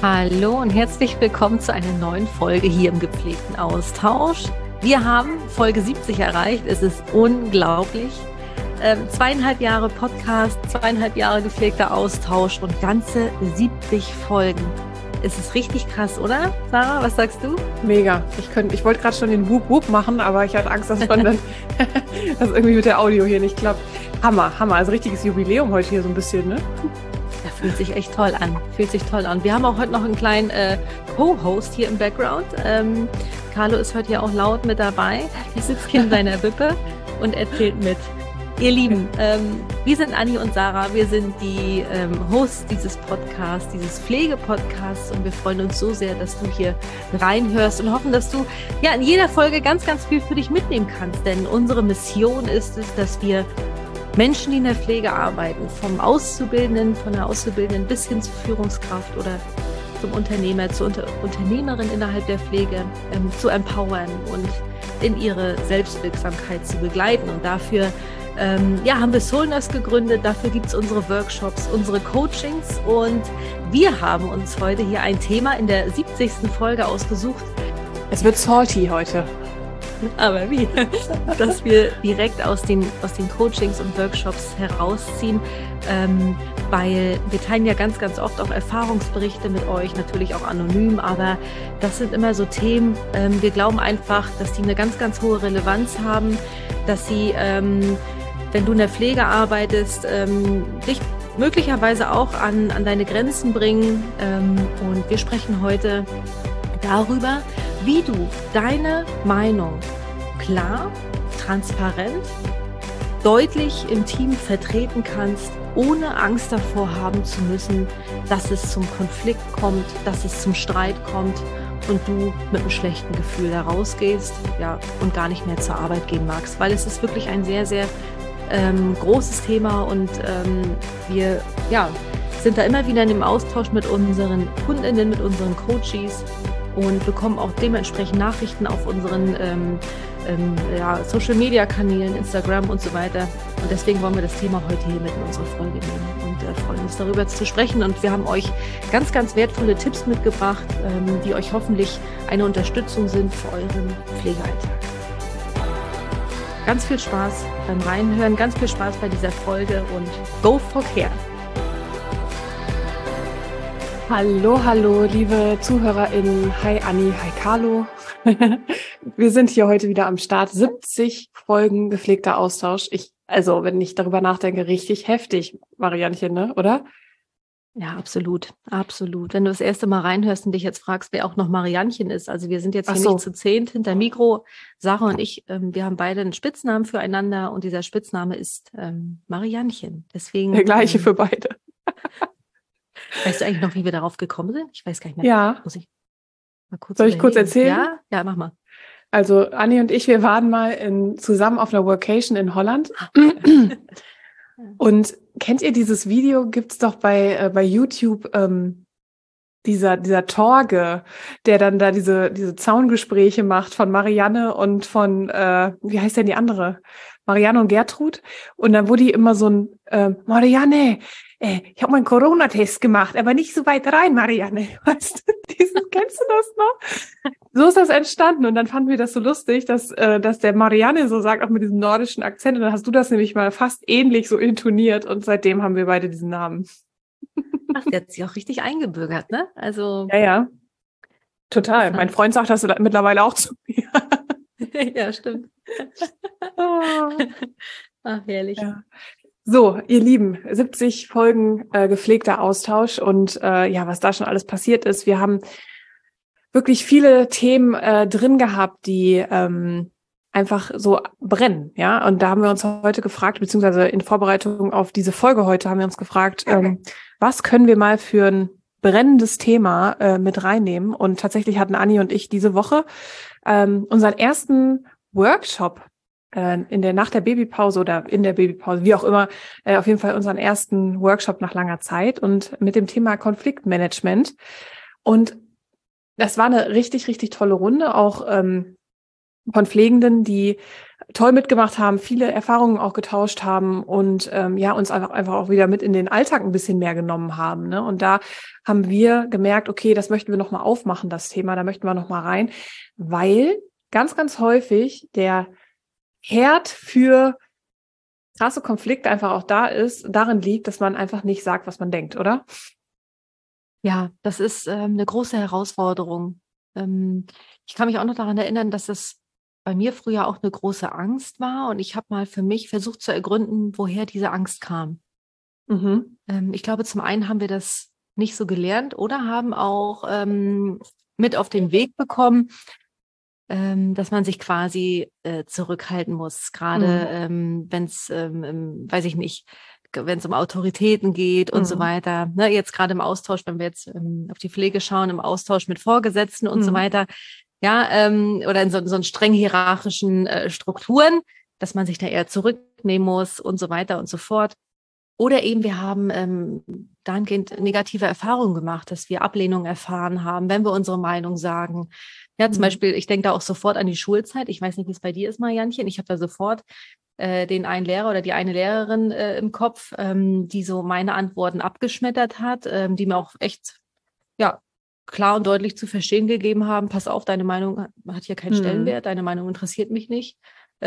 Hallo und herzlich willkommen zu einer neuen Folge hier im gepflegten Austausch. Wir haben Folge 70 erreicht. Es ist unglaublich. 2,5 Jahre Podcast, 2,5 Jahre gepflegter Austausch und ganze 70 Folgen. Es ist richtig krass, oder? Sarah, was sagst du? Mega. Ich wollte gerade schon den Wup-Wup machen, aber ich hatte Angst, dass das irgendwie mit der Audio hier nicht klappt. Hammer. Also richtiges Jubiläum heute hier so ein bisschen, ne? Ja, fühlt sich echt toll an. Wir haben auch heute noch einen kleinen Co-Host hier im Background. Carlo ist heute ja auch laut mit dabei. Er sitzt hier in seiner Wippe und erzählt mit. Ihr Lieben, wir sind Anni und Sarah, wir sind die Hosts dieses Podcasts, dieses Pflegepodcasts und wir freuen uns so sehr, dass du hier reinhörst und hoffen, dass du ja in jeder Folge ganz, ganz viel für dich mitnehmen kannst, denn unsere Mission ist es, dass wir Menschen, die in der Pflege arbeiten, von der Auszubildenden bis hin zur Führungskraft oder zum Unternehmer, zur Unternehmerin innerhalb der Pflege zu empowern und in ihre Selbstwirksamkeit zu begleiten. Und dafür haben wir Soulnurse gegründet, dafür gibt es unsere Workshops, unsere Coachings und wir haben uns heute hier ein Thema in der 70. Folge ausgesucht. Es wird salty heute. Aber wie? Dass wir direkt aus den Coachings und Workshops herausziehen, weil wir teilen ja ganz, ganz oft auch Erfahrungsberichte mit euch, natürlich auch anonym, aber das sind immer so Themen, wir glauben einfach, dass die eine ganz, ganz hohe Relevanz haben, dass sie, wenn du in der Pflege arbeitest, dich möglicherweise auch an deine Grenzen bringen. Und wir sprechen heute darüber, wie du deine Meinung klar, transparent, deutlich im Team vertreten kannst, ohne Angst davor haben zu müssen, dass es zum Konflikt kommt, dass es zum Streit kommt und du mit einem schlechten Gefühl da rausgehst, ja, und gar nicht mehr zur Arbeit gehen magst, weil es ist wirklich ein sehr, sehr großes Thema und wir sind da immer wieder in dem Austausch mit unseren Kundinnen, mit unseren Coaches und bekommen auch dementsprechend Nachrichten auf unseren Social-Media-Kanälen, Instagram und so weiter. Und deswegen wollen wir das Thema heute hier mit in unsere Folge nehmen und freuen uns darüber zu sprechen. Und wir haben euch ganz, ganz wertvolle Tipps mitgebracht, die euch hoffentlich eine Unterstützung sind für euren Pflegealltag. Ganz viel Spaß beim Reinhören, ganz viel Spaß bei dieser Folge und go for care! Hallo, liebe ZuhörerInnen. Hi Anni, hi Carlo. Wir sind hier heute wieder am Start. 70 Folgen gepflegter Austausch. Wenn ich darüber nachdenke, richtig heftig, Mariannchen, ne? Oder? Ja, absolut. Wenn du das erste Mal reinhörst und dich jetzt fragst, wer auch noch Mariannchen ist. Also wir sind jetzt hier nicht zu 10 hinter Mikro. Sarah und ich, wir haben beide einen Spitznamen füreinander und dieser Spitzname ist Mariannchen. Deswegen der gleiche für beide. Weißt du eigentlich noch, wie wir darauf gekommen sind? Ich weiß gar nicht mehr. Ja. Muss ich mal kurz Soll ich kurz erzählen? Ja, mach mal. Also Anni und ich, wir waren mal zusammen auf einer Workation in Holland. Und kennt ihr dieses Video? Gibt's doch bei YouTube dieser Torge, der dann da diese Zaungespräche macht von Marianne und von wie heißt denn die andere? Marianne und Gertrud. Und dann wurde die immer so ein Marianne, ich habe meinen Corona-Test gemacht, aber nicht so weit rein, Marianne. Weißt du, kennst du das noch? So ist das entstanden und dann fanden wir das so lustig, dass der Marianne so sagt, auch mit diesem nordischen Akzent. Und dann hast du das nämlich mal fast ähnlich so intoniert und seitdem haben wir beide diesen Namen. Ach, der hat sich auch richtig eingebürgert, ne? Also ja, total. Mein Freund sagt das mittlerweile auch zu mir. Ja, stimmt. Ach, herrlich. Ja. So, ihr Lieben, 70 Folgen gepflegter Austausch und was da schon alles passiert ist. Wir haben wirklich viele Themen drin gehabt, die einfach so brennen, ja. Und da haben wir uns heute gefragt, beziehungsweise in Vorbereitung auf diese Folge heute haben wir uns gefragt, was können wir mal für ein brennendes Thema mit reinnehmen? Und tatsächlich hatten Anni und ich diese Woche unseren ersten Workshop nach der Babypause oder in der Babypause, wie auch immer, auf jeden Fall unseren ersten Workshop nach langer Zeit und mit dem Thema Konfliktmanagement. Und das war eine richtig, richtig tolle Runde, auch von Pflegenden, die toll mitgemacht haben, viele Erfahrungen auch getauscht haben und uns einfach auch wieder mit in den Alltag ein bisschen mehr genommen haben. Ne? Und da haben wir gemerkt, okay, das möchten wir nochmal aufmachen, das Thema, da möchten wir nochmal rein, weil ganz, ganz häufig der Herd für krasse Konflikte einfach auch darin liegt, dass man einfach nicht sagt, was man denkt, oder? Ja, das ist eine große Herausforderung. Ich kann mich auch noch daran erinnern, dass es bei mir früher auch eine große Angst war und ich habe mal für mich versucht zu ergründen, woher diese Angst kam. Mhm. Ich glaube, zum einen haben wir das nicht so gelernt oder haben auch mit auf den Weg bekommen, dass man sich quasi zurückhalten muss, gerade wenn es, weiß ich nicht, wenn es um Autoritäten geht und so weiter. Ne, jetzt gerade im Austausch, wenn wir jetzt auf die Pflege schauen, im Austausch mit Vorgesetzten und so weiter, ja, oder in so streng hierarchischen Strukturen, dass man sich da eher zurücknehmen muss und so weiter und so fort. Oder eben wir haben dahingehend negative Erfahrungen gemacht, dass wir Ablehnung erfahren haben, wenn wir unsere Meinung sagen. Ja, zum Beispiel, ich denke da auch sofort an die Schulzeit. Ich weiß nicht, wie es bei dir ist, Mariannchen. Ich habe da sofort den einen Lehrer oder die eine Lehrerin im Kopf, die so meine Antworten abgeschmettert hat, die mir auch echt ja klar und deutlich zu verstehen gegeben haben, pass auf, deine Meinung hat hier keinen Stellenwert, deine Meinung interessiert mich nicht.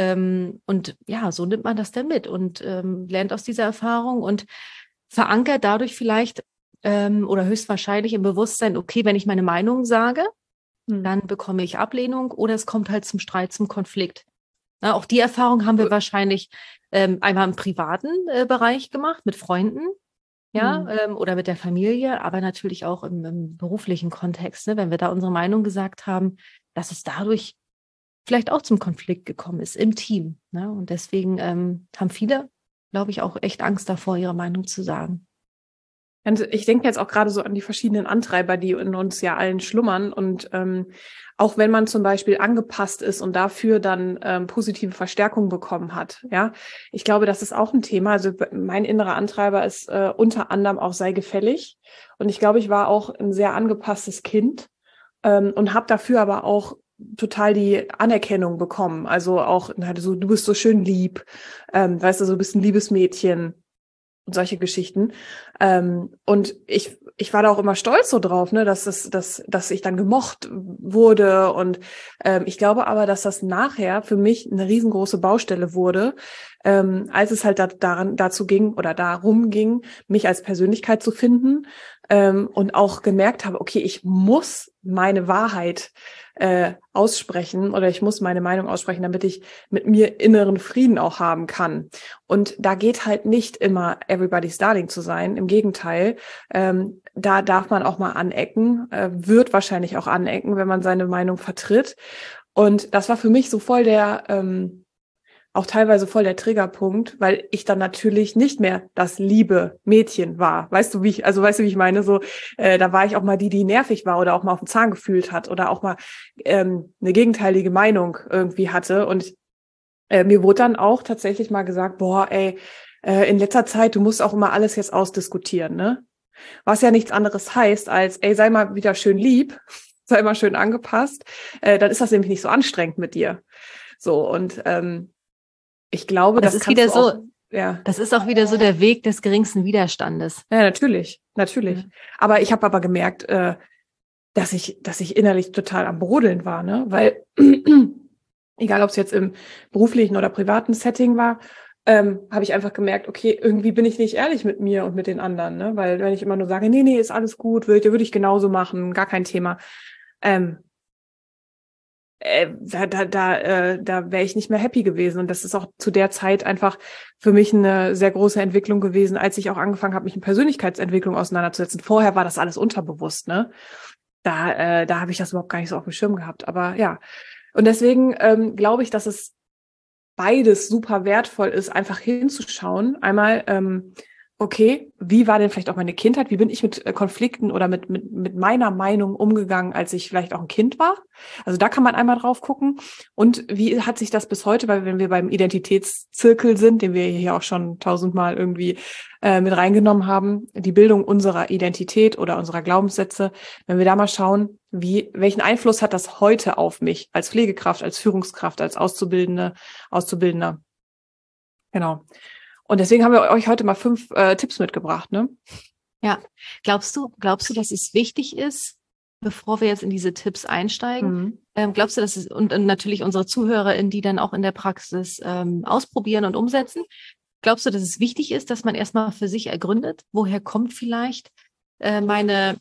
Und ja, so nimmt man das dann mit und lernt aus dieser Erfahrung und verankert dadurch vielleicht oder höchstwahrscheinlich im Bewusstsein, okay, wenn ich meine Meinung sage, dann bekomme ich Ablehnung oder es kommt halt zum Streit, zum Konflikt. Na, auch die Erfahrung haben wir wahrscheinlich einmal im privaten Bereich gemacht, mit Freunden, ja, oder mit der Familie, aber natürlich auch im beruflichen Kontext, ne, wenn wir da unsere Meinung gesagt haben, dass es dadurch vielleicht auch zum Konflikt gekommen ist im Team. Ne? Und deswegen haben viele, glaube ich, auch echt Angst davor, ihre Meinung zu sagen. Und ich denke jetzt auch gerade so an die verschiedenen Antreiber, die in uns ja allen schlummern. Und auch wenn man zum Beispiel angepasst ist und dafür dann positive Verstärkung bekommen hat, ja, ich glaube, das ist auch ein Thema. Also mein innerer Antreiber ist unter anderem auch sei gefällig. Und ich glaube, ich war auch ein sehr angepasstes Kind und habe dafür aber auch total die Anerkennung bekommen. Also auch so, du bist so schön lieb, weißt du, so bist ein liebes Mädchen. Und solche Geschichten. Und ich war da auch immer stolz so drauf, ne, dass ich dann gemocht wurde. Und ich glaube aber, dass das nachher für mich eine riesengroße Baustelle wurde, als es halt darum ging, mich als Persönlichkeit zu finden und auch gemerkt habe, okay, ich muss meine Wahrheit aussprechen oder ich muss meine Meinung aussprechen, damit ich mit mir inneren Frieden auch haben kann. Und da geht halt nicht immer everybody's darling zu sein. Im Gegenteil, da darf man auch mal anecken, wird wahrscheinlich auch anecken, wenn man seine Meinung vertritt. Und das war für mich so voll auch teilweise voll der Triggerpunkt, weil ich dann natürlich nicht mehr das liebe Mädchen war. Weißt du, wie ich meine? So, da war ich auch mal die nervig war oder auch mal auf den Zahn gefühlt hat oder auch mal eine gegenteilige Meinung irgendwie hatte. Und mir wurde dann auch tatsächlich mal gesagt, boah, ey, in letzter Zeit, du musst auch immer alles jetzt ausdiskutieren, ne? Was ja nichts anderes heißt als, ey, sei mal wieder schön lieb, sei mal schön angepasst, dann ist das nämlich nicht so anstrengend mit dir. So, und ich glaube, das das ist kannst wieder du auch, so, ja. das ist auch wieder so der Weg des geringsten Widerstandes. Ja, natürlich. Ja. Aber ich habe aber gemerkt, dass ich innerlich total am Brodeln war, ne? Weil egal, ob es jetzt im beruflichen oder privaten Setting war, habe ich einfach gemerkt, okay, irgendwie bin ich nicht ehrlich mit mir und mit den anderen, ne? Weil wenn ich immer nur sage, nee, ist alles gut, würde ich genauso machen, gar kein Thema, da wäre ich nicht mehr happy gewesen. Und das ist auch zu der Zeit einfach für mich eine sehr große Entwicklung gewesen, als ich auch angefangen habe, mich mit Persönlichkeitsentwicklung auseinanderzusetzen. Vorher war das alles unterbewusst, ne? Da habe ich das überhaupt gar nicht so auf dem Schirm gehabt. Aber ja. Und deswegen glaube ich, dass es beides super wertvoll ist, einfach hinzuschauen. Einmal okay, wie war denn vielleicht auch meine Kindheit? Wie bin ich mit Konflikten oder mit meiner Meinung umgegangen, als ich vielleicht auch ein Kind war? Also da kann man einmal drauf gucken. Und wie hat sich das bis heute, weil wenn wir beim Identitätszirkel sind, den wir hier auch schon 1000-mal irgendwie mit reingenommen haben, die Bildung unserer Identität oder unserer Glaubenssätze, wenn wir da mal schauen, welchen Einfluss hat das heute auf mich als Pflegekraft, als Führungskraft, als Auszubildender? Genau. Und deswegen haben wir euch heute mal 5 Tipps mitgebracht, ne? Ja. Glaubst du, dass es wichtig ist, bevor wir jetzt in diese Tipps einsteigen, glaubst du, dass es, und natürlich unsere ZuhörerInnen, die dann auch in der Praxis ausprobieren und umsetzen, glaubst du, dass es wichtig ist, dass man erstmal für sich ergründet, woher kommt vielleicht meine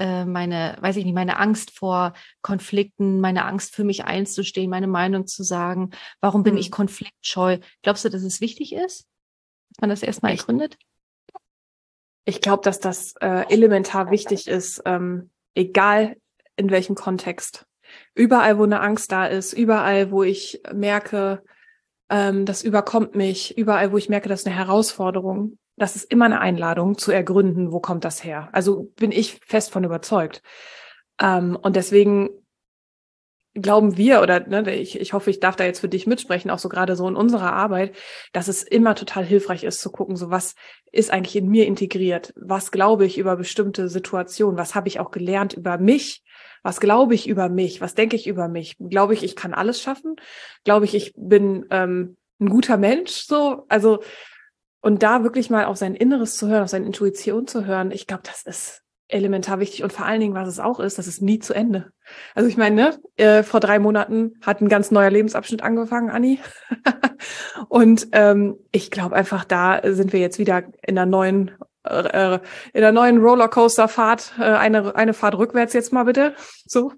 Angst vor Konflikten, meine Angst für mich einzustehen, meine Meinung zu sagen, warum bin ich konfliktscheu? Glaubst du, dass es wichtig ist, dass man das erstmal ergründet? Ich glaube, dass das elementar wichtig ist, egal in welchem Kontext. Überall, wo eine Angst da ist, überall, wo ich merke, das überkommt mich, überall, wo ich merke, das ist eine Herausforderung, das ist immer eine Einladung zu ergründen, wo kommt das her. Also bin ich fest von überzeugt. Und deswegen glauben wir, oder ne, ich hoffe, ich darf da jetzt für dich mitsprechen, auch so gerade so in unserer Arbeit, dass es immer total hilfreich ist zu gucken, so was ist eigentlich in mir integriert, was glaube ich über bestimmte Situationen, was habe ich auch gelernt über mich, was glaube ich über mich, was denke ich über mich, glaube ich kann alles schaffen, glaube ich bin ein guter Mensch, so, also und da wirklich mal auf sein Inneres zu hören, auf seine Intuition zu hören, ich glaube, das ist elementar wichtig und vor allen Dingen, was es auch ist, das ist nie zu Ende. Also ich meine, ne, vor 3 Monaten hat ein ganz neuer Lebensabschnitt angefangen, Anni. Und ich glaube einfach, da sind wir jetzt wieder in einer neuen Rollercoaster-Fahrt, eine Fahrt rückwärts jetzt mal bitte, so.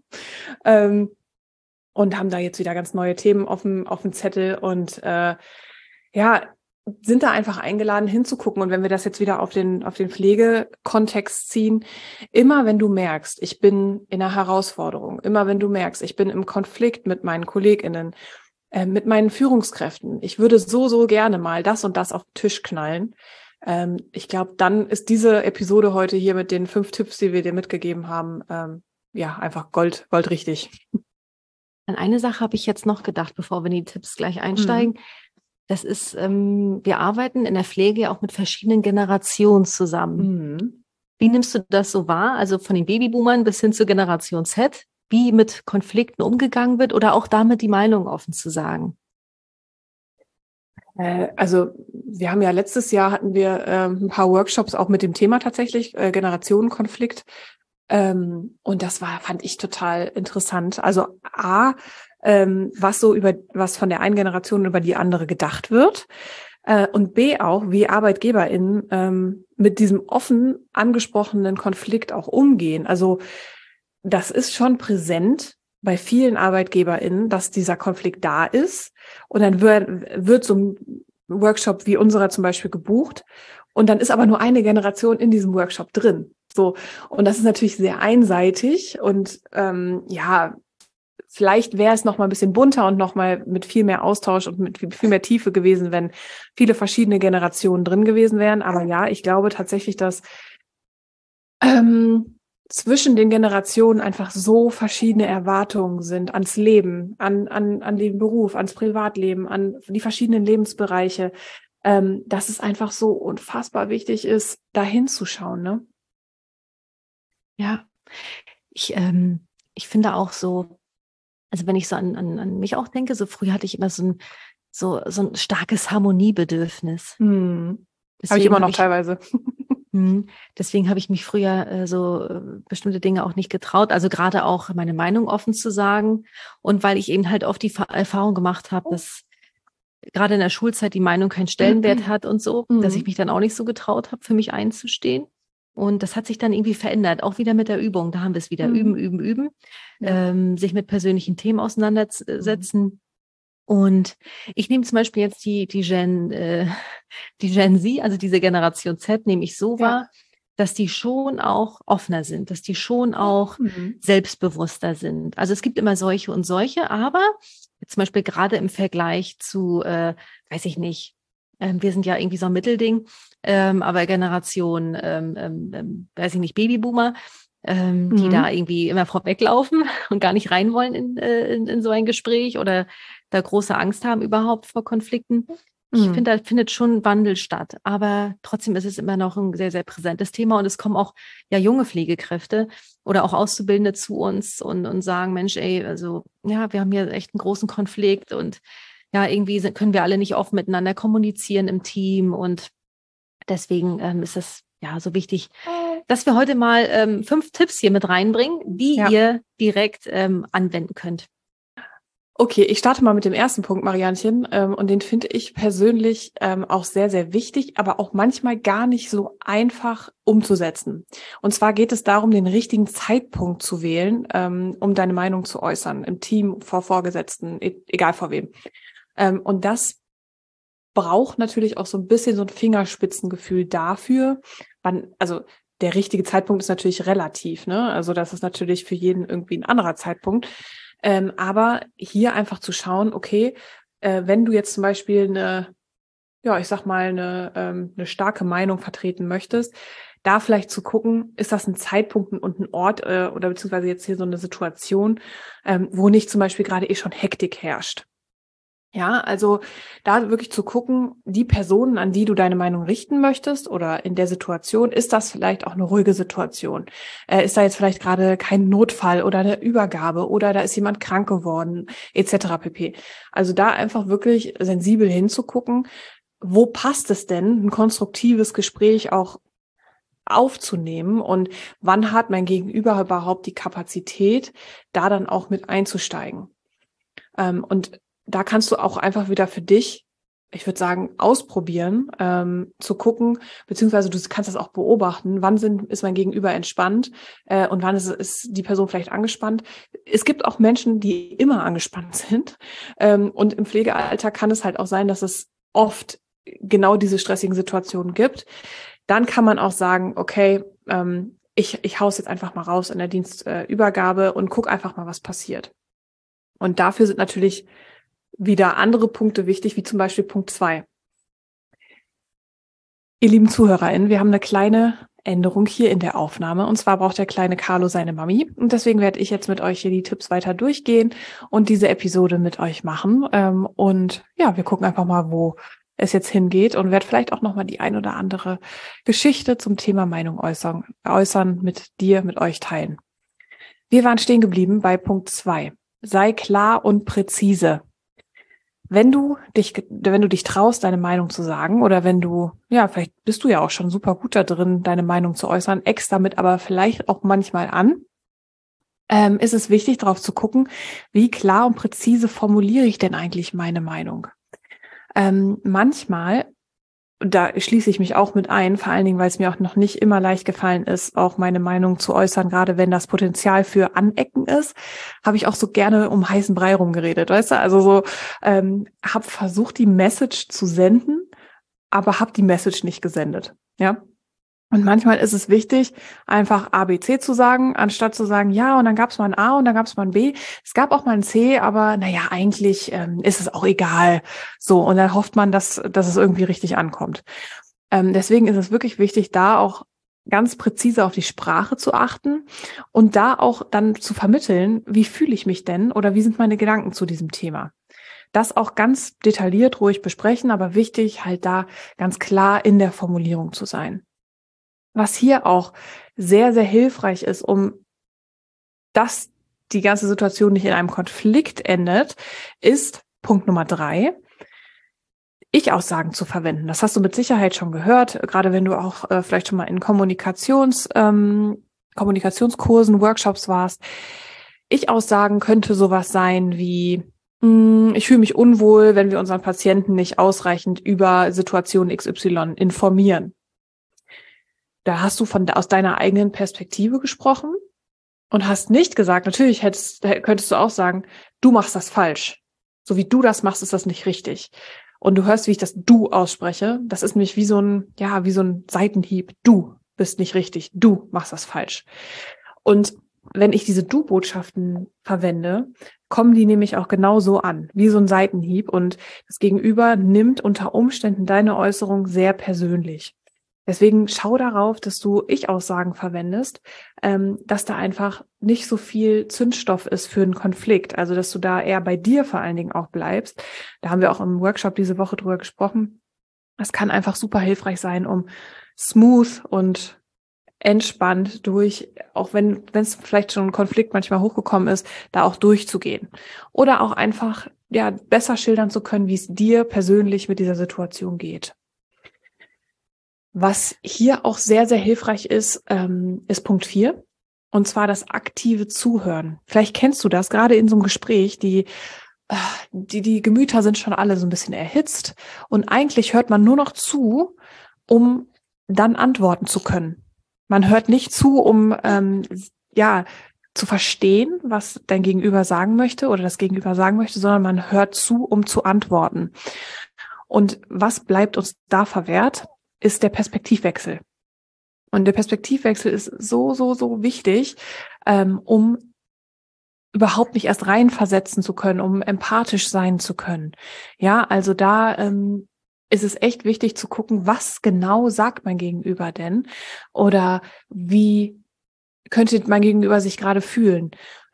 Und haben da jetzt wieder ganz neue Themen auf dem Zettel und ja, sind da einfach eingeladen hinzugucken. Und wenn wir das jetzt wieder auf den Pflegekontext ziehen, immer wenn du merkst, ich bin in einer Herausforderung, immer wenn du merkst, ich bin im Konflikt mit meinen KollegInnen, mit meinen Führungskräften, ich würde so gerne mal das und das auf den Tisch knallen. Ich glaube, dann ist diese Episode heute hier mit den 5 Tipps, die wir dir mitgegeben haben, ja, einfach Gold richtig. An eine Sache habe ich jetzt noch gedacht, bevor wir in die Tipps gleich einsteigen. Das ist, wir arbeiten in der Pflege ja auch mit verschiedenen Generationen zusammen. Wie nimmst du das so wahr? Also von den Babyboomern bis hin zur Generation Z, wie mit Konflikten umgegangen wird oder auch damit die Meinung offen zu sagen? Also wir haben ja letztes Jahr hatten wir ein paar Workshops auch mit dem Thema tatsächlich, Generationenkonflikt. Und das fand ich total interessant. Also was von der einen Generation über die andere gedacht wird. Und B auch, wie ArbeitgeberInnen mit diesem offen angesprochenen Konflikt auch umgehen. Also das ist schon präsent bei vielen ArbeitgeberInnen, dass dieser Konflikt da ist. Und dann wird so ein Workshop wie unserer zum Beispiel gebucht. Und dann ist aber nur eine Generation in diesem Workshop drin. So. Und das ist natürlich sehr einseitig. Und ja, vielleicht wäre es noch mal ein bisschen bunter und noch mal mit viel mehr Austausch und mit viel mehr Tiefe gewesen, wenn viele verschiedene Generationen drin gewesen wären. Aber ja, ich glaube tatsächlich, dass zwischen den Generationen einfach so verschiedene Erwartungen sind ans Leben, an den Beruf, ans Privatleben, an die verschiedenen Lebensbereiche, dass es einfach so unfassbar wichtig ist, da hinzuschauen, ne? Ja, ich finde auch so, also wenn ich so an mich auch denke, so früh hatte ich immer so ein starkes Harmoniebedürfnis. Habe ich immer noch teilweise. Deswegen habe ich mich früher bestimmte Dinge auch nicht getraut, also gerade auch meine Meinung offen zu sagen. Und weil ich eben halt oft die Erfahrung gemacht habe, dass gerade in der Schulzeit die Meinung keinen Stellenwert hat und so, dass ich mich dann auch nicht so getraut habe, für mich einzustehen. Und das hat sich dann irgendwie verändert, auch wieder mit der Übung. Da haben wir es wieder üben, Ja. sich mit persönlichen Themen auseinandersetzen. Und ich nehme zum Beispiel jetzt die Gen Z, also diese Generation Z, nehme ich so wahr, dass die schon auch offener sind, dass die schon auch selbstbewusster sind. Also es gibt immer solche und solche, aber zum Beispiel gerade im Vergleich zu, weiß ich nicht, Wir sind ja irgendwie so ein Mittelding, aber Generation, weiß ich nicht, Babyboomer, die da irgendwie immer vorweglaufen und gar nicht rein wollen in so ein Gespräch oder da große Angst haben überhaupt vor Konflikten. Ich finde, da findet schon ein Wandel statt, aber trotzdem ist es immer noch ein sehr, sehr präsentes Thema und es kommen auch ja junge Pflegekräfte oder auch Auszubildende zu uns und sagen, Mensch, ey, also ja, wir haben hier echt einen großen Konflikt und ja, irgendwie können wir alle nicht offen miteinander kommunizieren im Team und deswegen ist es ja so wichtig, dass wir heute mal 5 Tipps hier mit reinbringen, die ihr direkt anwenden könnt. Okay, ich starte mal mit dem ersten Punkt, Mariannchen, und den finde ich persönlich auch sehr, sehr wichtig, aber auch manchmal gar nicht so einfach umzusetzen. Und zwar geht es darum, den richtigen Zeitpunkt zu wählen, um deine Meinung zu äußern, im Team, vor Vorgesetzten, egal vor wem. Und das braucht natürlich auch so ein bisschen so ein Fingerspitzengefühl dafür, also der richtige Zeitpunkt ist natürlich relativ, ne? Also das ist natürlich für jeden irgendwie ein anderer Zeitpunkt. Aber hier einfach zu schauen, okay, wenn du jetzt zum Beispiel eine starke Meinung vertreten möchtest, da vielleicht zu gucken, ist das ein Zeitpunkt und ein Ort oder beziehungsweise jetzt hier so eine Situation, wo nicht zum Beispiel gerade schon Hektik herrscht. Ja, also da wirklich zu gucken, die Personen, an die du deine Meinung richten möchtest oder in der Situation, ist das vielleicht auch eine ruhige Situation? Ist da jetzt vielleicht gerade kein Notfall oder eine Übergabe oder da ist jemand krank geworden, etc. pp. Also da einfach wirklich sensibel hinzugucken, wo passt es denn, ein konstruktives Gespräch auch aufzunehmen und wann hat mein Gegenüber überhaupt die Kapazität, da dann auch mit einzusteigen. Und da kannst du auch einfach wieder für dich, ich würde sagen, ausprobieren, zu gucken, beziehungsweise du kannst das auch beobachten, wann ist mein Gegenüber entspannt und wann ist die Person vielleicht angespannt. Es gibt auch Menschen, die immer angespannt sind und im Pflegealter kann es halt auch sein, dass es oft genau diese stressigen Situationen gibt. Dann kann man auch sagen, okay, ich hau's jetzt einfach mal raus in der Dienstübergabe und guck einfach mal, was passiert. Und dafür sind natürlich wieder andere Punkte wichtig, wie zum Beispiel Punkt 2. Ihr lieben ZuhörerInnen, wir haben eine kleine Änderung hier in der Aufnahme. Und zwar braucht der kleine Carlo seine Mami. Und deswegen werde ich jetzt mit euch hier die Tipps weiter durchgehen und diese Episode mit euch machen. Und ja, wir gucken einfach mal, wo es jetzt hingeht und werde vielleicht auch nochmal die ein oder andere Geschichte zum Thema Meinung äußern mit euch teilen. Wir waren stehen geblieben bei Punkt 2. Sei klar und präzise. Wenn du dich traust, deine Meinung zu sagen oder wenn du, ja, vielleicht bist du ja auch schon super gut da drin, deine Meinung zu äußern, eckst damit aber vielleicht auch manchmal an, ist es wichtig, darauf zu gucken, wie klar und präzise formuliere ich denn eigentlich meine Meinung. Manchmal, da schließe ich mich auch mit ein, vor allen Dingen, weil es mir auch noch nicht immer leicht gefallen ist, auch meine Meinung zu äußern, gerade wenn das Potenzial für Anecken ist, habe ich auch so gerne um heißen Brei rumgeredet, weißt du? Also so, habe versucht, die Message zu senden, aber habe die Message nicht gesendet, ja? Und manchmal ist es wichtig, einfach A, B, C zu sagen, anstatt zu sagen, ja, und dann gab es mal ein A und dann gab es mal ein B. Es gab auch mal ein C, aber naja, eigentlich ist es auch egal. So, und dann hofft man, dass es irgendwie richtig ankommt. Deswegen ist es wirklich wichtig, da auch ganz präzise auf die Sprache zu achten und da auch dann zu vermitteln, wie fühle ich mich denn oder wie sind meine Gedanken zu diesem Thema. Das auch ganz detailliert ruhig besprechen, aber wichtig, halt da ganz klar in der Formulierung zu sein. Was hier auch sehr, sehr hilfreich ist, dass die ganze Situation nicht in einem Konflikt endet, ist Punkt Nummer 3, Ich-Aussagen zu verwenden. Das hast du mit Sicherheit schon gehört, gerade wenn du auch vielleicht schon mal in Kommunikationskursen, Workshops warst. Ich-Aussagen könnte sowas sein wie, ich fühle mich unwohl, wenn wir unseren Patienten nicht ausreichend über Situation XY informieren. Da hast du aus deiner eigenen Perspektive gesprochen und hast nicht gesagt, natürlich könntest du auch sagen, du machst das falsch. So wie du das machst, ist das nicht richtig. Und du hörst, wie ich das Du ausspreche. Das ist nämlich wie so ein Seitenhieb. Du bist nicht richtig. Du machst das falsch. Und wenn ich diese Du-Botschaften verwende, kommen die nämlich auch genauso an, wie so ein Seitenhieb. Und das Gegenüber nimmt unter Umständen deine Äußerung sehr persönlich. Deswegen schau darauf, dass du Ich-Aussagen verwendest, dass da einfach nicht so viel Zündstoff ist für einen Konflikt. Also, dass du da eher bei dir vor allen Dingen auch bleibst. Da haben wir auch im Workshop diese Woche drüber gesprochen. Das kann einfach super hilfreich sein, um smooth und entspannt durch, auch wenn es vielleicht schon ein Konflikt manchmal hochgekommen ist, da auch durchzugehen. Oder auch einfach besser schildern zu können, wie es dir persönlich mit dieser Situation geht. Was hier auch sehr, sehr hilfreich ist, ist Punkt 4. Und zwar das aktive Zuhören. Vielleicht kennst du das, gerade in so einem Gespräch, die Gemüter sind schon alle so ein bisschen erhitzt. Und eigentlich hört man nur noch zu, um dann antworten zu können. Man hört nicht zu, um zu verstehen, was dein Gegenüber sagen möchte oder das Gegenüber sagen möchte, sondern man hört zu, um zu antworten. Und was bleibt uns da verwehrt, ist der Perspektivwechsel. Und der Perspektivwechsel ist so, so, so wichtig, um überhaupt nicht erst reinversetzen zu können, um empathisch sein zu können. Ja, also da ist es echt wichtig zu gucken, was genau sagt mein Gegenüber denn? Oder wie könnte mein Gegenüber sich gerade fühlen?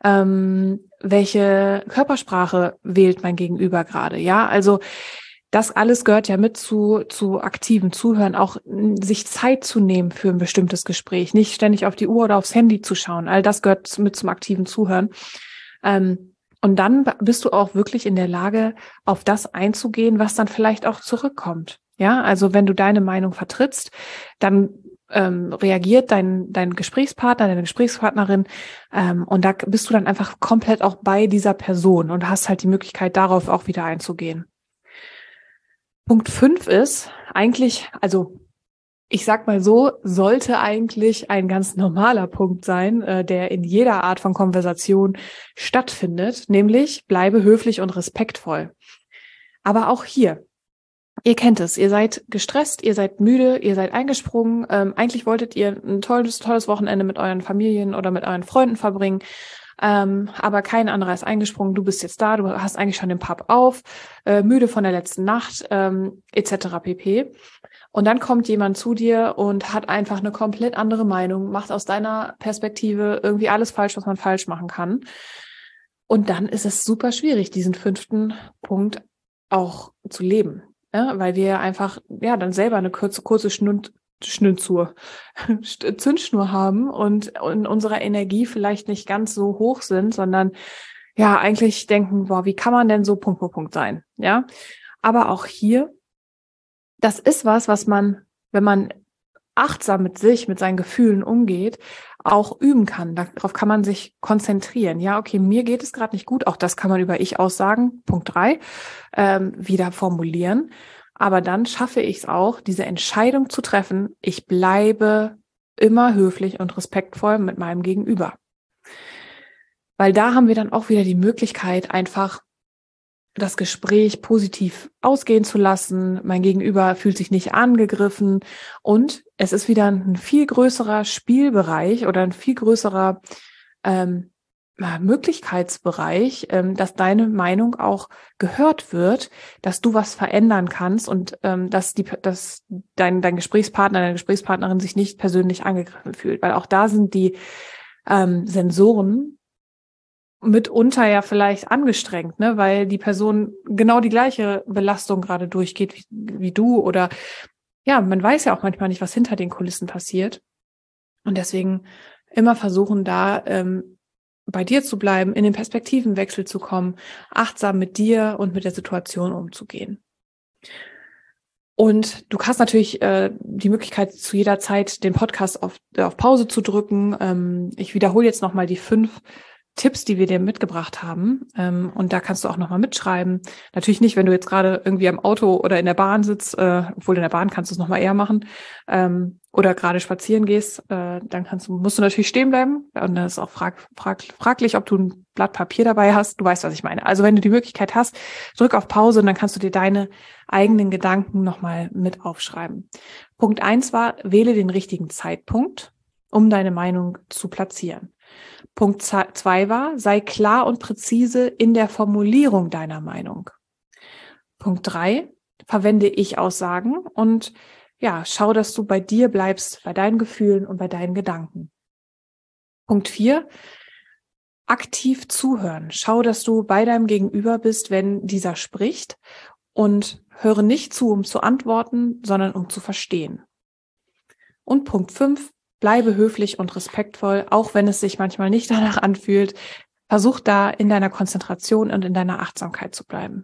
Welche Körpersprache wählt mein Gegenüber gerade? Ja, also das alles gehört ja mit zu aktivem Zuhören, auch sich Zeit zu nehmen für ein bestimmtes Gespräch, nicht ständig auf die Uhr oder aufs Handy zu schauen. All das gehört mit zum aktiven Zuhören. Und dann bist du auch wirklich in der Lage, auf das einzugehen, was dann vielleicht auch zurückkommt. Ja, also wenn du deine Meinung vertrittst, dann reagiert dein Gesprächspartner, deine Gesprächspartnerin, und da bist du dann einfach komplett auch bei dieser Person und hast halt die Möglichkeit, darauf auch wieder einzugehen. Punkt 5 ist eigentlich, also ich sag mal so, sollte eigentlich ein ganz normaler Punkt sein, der in jeder Art von Konversation stattfindet, nämlich bleibe höflich und respektvoll. Aber auch hier, ihr kennt es, ihr seid gestresst, ihr seid müde, ihr seid eingesprungen, eigentlich wolltet ihr ein tolles Wochenende mit euren Familien oder mit euren Freunden verbringen, aber kein anderer ist eingesprungen, du bist jetzt da, du hast eigentlich schon den Pub auf, müde von der letzten Nacht, etc. pp. Und dann kommt jemand zu dir und hat einfach eine komplett andere Meinung, macht aus deiner Perspektive irgendwie alles falsch, was man falsch machen kann. Und dann ist es super schwierig, diesen 5. Punkt auch zu leben. Ja, weil wir einfach dann selber eine kurze Zündschnur haben und in unserer Energie vielleicht nicht ganz so hoch sind, sondern eigentlich denken, boah, wie kann man denn so Punkt sein? Ja, aber auch hier, das ist was man, wenn man achtsam mit sich, mit seinen Gefühlen umgeht, auch üben kann. Darauf kann man sich konzentrieren. Ja, okay, mir geht es gerade nicht gut. Auch das kann man über Ich-Aussagen, Punkt 3, wieder formulieren. Aber dann schaffe ich es auch, diese Entscheidung zu treffen. Ich bleibe immer höflich und respektvoll mit meinem Gegenüber. Weil da haben wir dann auch wieder die Möglichkeit, einfach das Gespräch positiv ausgehen zu lassen. Mein Gegenüber fühlt sich nicht angegriffen und es ist wieder ein viel größerer Spielbereich oder ein viel größerer Möglichkeitsbereich, dass deine Meinung auch gehört wird, dass du was verändern kannst und dass dein Gesprächspartner, deine Gesprächspartnerin sich nicht persönlich angegriffen fühlt, weil auch da sind die Sensoren mitunter ja vielleicht angestrengt, ne, weil die Person genau die gleiche Belastung gerade durchgeht wie du oder man weiß ja auch manchmal nicht, was hinter den Kulissen passiert und deswegen immer versuchen, da bei dir zu bleiben, in den Perspektivenwechsel zu kommen, achtsam mit dir und mit der Situation umzugehen. Und du hast natürlich die Möglichkeit, zu jeder Zeit den Podcast auf Pause zu drücken. Ich wiederhole jetzt nochmal die 5 Tipps, die wir dir mitgebracht haben. Und da kannst du auch nochmal mitschreiben. Natürlich nicht, wenn du jetzt gerade irgendwie am Auto oder in der Bahn sitzt, obwohl in der Bahn kannst du es nochmal eher machen, oder gerade spazieren gehst, dann musst du natürlich stehen bleiben. Und dann ist auch fraglich, ob du ein Blatt Papier dabei hast. Du weißt, was ich meine. Also wenn du die Möglichkeit hast, drück auf Pause und dann kannst du dir deine eigenen Gedanken nochmal mit aufschreiben. Punkt 1 war, wähle den richtigen Zeitpunkt, um deine Meinung zu platzieren. Punkt 2 war, sei klar und präzise in der Formulierung deiner Meinung. Punkt 3, verwende Ich-Aussagen und ja, schau, dass du bei dir bleibst, bei deinen Gefühlen und bei deinen Gedanken. Punkt 4, aktiv zuhören. Schau, dass du bei deinem Gegenüber bist, wenn dieser spricht und höre nicht zu, um zu antworten, sondern um zu verstehen. Und Punkt 5, bleibe höflich und respektvoll, auch wenn es sich manchmal nicht danach anfühlt. Versuch da in deiner Konzentration und in deiner Achtsamkeit zu bleiben.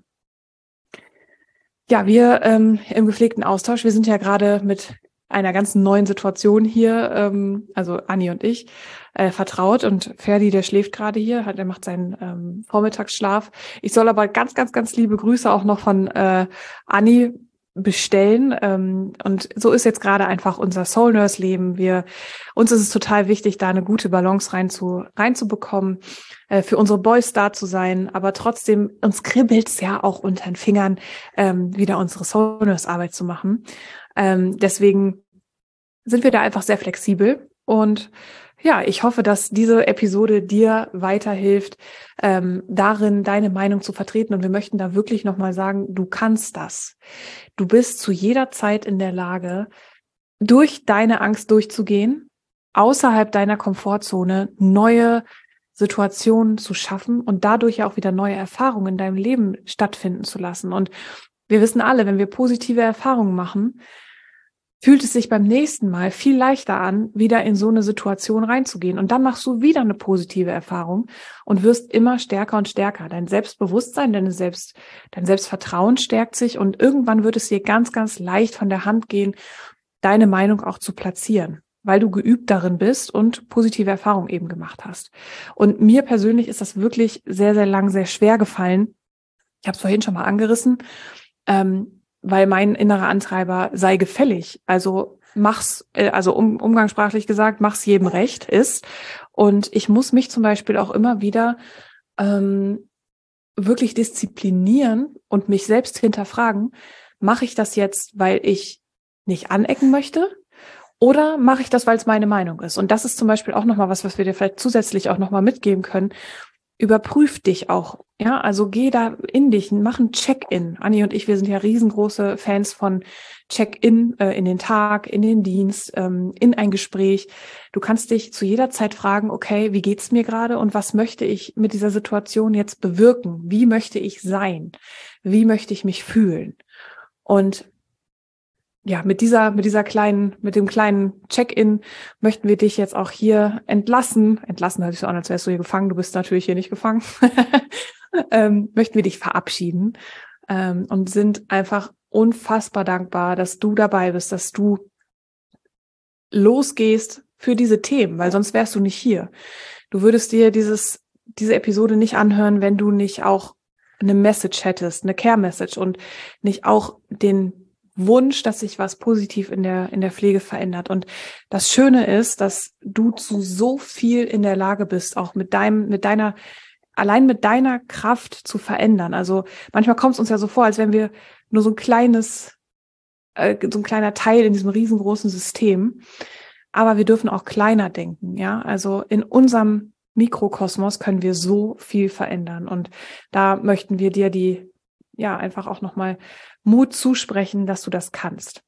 Ja, wir im gepflegten Austausch, wir sind ja gerade mit einer ganz neuen Situation hier, also Anni und ich, vertraut, und Ferdi, der schläft gerade hier, der macht seinen Vormittagsschlaf. Ich soll aber ganz, ganz, ganz liebe Grüße auch noch von Anni bestellen, und so ist jetzt gerade einfach unser Soul Nurse Leben. Uns ist es total wichtig, da eine gute Balance reinzubekommen, für unsere Boys da zu sein, aber trotzdem, uns kribbelt's ja auch unter den Fingern, wieder unsere Soul Nurse Arbeit zu machen. Deswegen sind wir da einfach sehr flexibel, und ja, ich hoffe, dass diese Episode dir weiterhilft, darin deine Meinung zu vertreten, und wir möchten da wirklich nochmal sagen, du kannst das. Du bist zu jeder Zeit in der Lage, durch deine Angst durchzugehen, außerhalb deiner Komfortzone neue Situationen zu schaffen und dadurch ja auch wieder neue Erfahrungen in deinem Leben stattfinden zu lassen. Und wir wissen alle, wenn wir positive Erfahrungen machen, fühlt es sich beim nächsten Mal viel leichter an, wieder in so eine Situation reinzugehen. Und dann machst du wieder eine positive Erfahrung und wirst immer stärker und stärker. Dein Selbstbewusstsein, dein Selbstvertrauen stärkt sich, und irgendwann wird es dir ganz, ganz leicht von der Hand gehen, deine Meinung auch zu platzieren, weil du geübt darin bist und positive Erfahrungen eben gemacht hast. Und mir persönlich ist das wirklich sehr, sehr lang sehr schwer gefallen. Ich habe es vorhin schon mal angerissen, weil mein innerer Antreiber sei gefällig. Also umgangssprachlich gesagt, mach's jedem recht ist. Und ich muss mich zum Beispiel auch immer wieder wirklich disziplinieren und mich selbst hinterfragen, mache ich das jetzt, weil ich nicht anecken möchte? Oder mache ich das, weil es meine Meinung ist? Und das ist zum Beispiel auch nochmal was wir dir vielleicht zusätzlich auch nochmal mitgeben können. Überprüf dich auch, ja, also geh da in dich, mach ein Check-in. Anni und ich, wir sind ja riesengroße Fans von Check-in, in den Tag, in den Dienst, in ein Gespräch. Du kannst dich zu jeder Zeit fragen, okay, wie geht's mir gerade und was möchte ich mit dieser Situation jetzt bewirken? Wie möchte ich sein? Wie möchte ich mich fühlen? Und ja, mit dem kleinen Check-in möchten wir dich jetzt auch hier entlassen. Entlassen hört sich so an, als wärst du hier gefangen. Du bist natürlich hier nicht gefangen. Möchten wir dich verabschieden, und sind einfach unfassbar dankbar, dass du dabei bist, dass du losgehst für diese Themen, weil sonst wärst du nicht hier. Du würdest dir diese Episode nicht anhören, wenn du nicht auch eine Message hättest, eine Care-Message, und nicht auch den Wunsch, dass sich was positiv in der Pflege verändert. Und das Schöne ist, dass du zu so viel in der Lage bist, auch allein mit deiner Kraft zu verändern. Also manchmal kommt es uns ja so vor, als wären wir nur so ein kleiner Teil in diesem riesengroßen System. Aber wir dürfen auch kleiner denken, ja. Also in unserem Mikrokosmos können wir so viel verändern. Und da möchten wir dir einfach auch nochmal Mut zusprechen, dass du das kannst.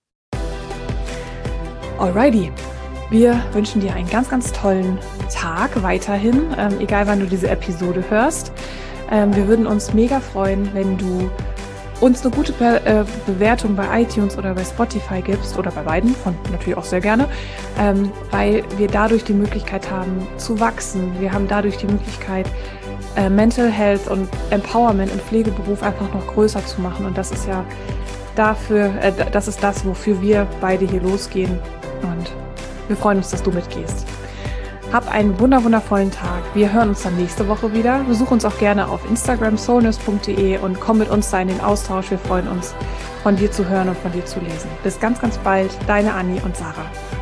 Alrighty. Wir wünschen dir einen ganz, ganz tollen Tag weiterhin, egal wann du diese Episode hörst. Wir würden uns mega freuen, wenn du uns eine gute Bewertung bei iTunes oder bei Spotify gibst, oder bei beiden, natürlich auch sehr gerne, weil wir dadurch die Möglichkeit haben zu wachsen. Wir haben dadurch die Möglichkeit, Mental Health und Empowerment im Pflegeberuf einfach noch größer zu machen. Und das ist ja das ist das, wofür wir beide hier losgehen. Und wir freuen uns, dass du mitgehst. Hab einen wundervollen Tag. Wir hören uns dann nächste Woche wieder. Besuch uns auch gerne auf Instagram soulnurse.de und komm mit uns da in den Austausch. Wir freuen uns, von dir zu hören und von dir zu lesen. Bis ganz, ganz bald. Deine Anni und Sarah.